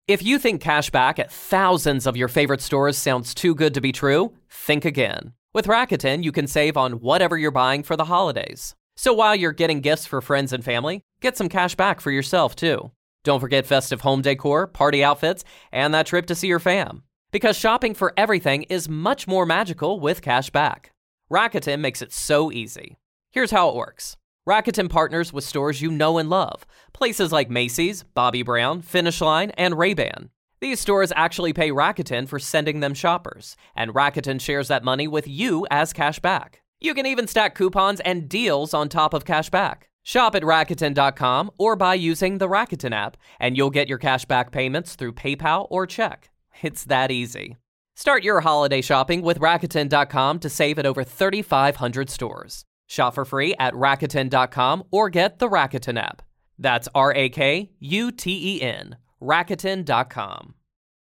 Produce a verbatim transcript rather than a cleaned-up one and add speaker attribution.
Speaker 1: If you think cash back at thousands of your favorite stores sounds too good to be true, think again. With Rakuten, you can save on whatever you're buying for the holidays. So while you're getting gifts for friends and family, get some cash back for yourself too. Don't forget festive home decor, party outfits, and that trip to see your fam. Because shopping for everything is much more magical with cash back. Rakuten makes it so easy. Here's how it works. Rakuten partners with stores you know and love, places like Macy's, Bobbi Brown, Finish Line, and Ray-Ban. These stores actually pay Rakuten for sending them shoppers, and Rakuten shares that money with you as cash back. You can even stack coupons and deals on top of cash back. Shop at Rakuten dot com or by using the Rakuten app, and you'll get your cash back payments through PayPal or check. It's that easy. Start your holiday shopping with Rakuten dot com to save at over thirty-five hundred stores. Shop for free at Rakuten dot com or get the Rakuten app. That's R A K U T E N, Rakuten dot com.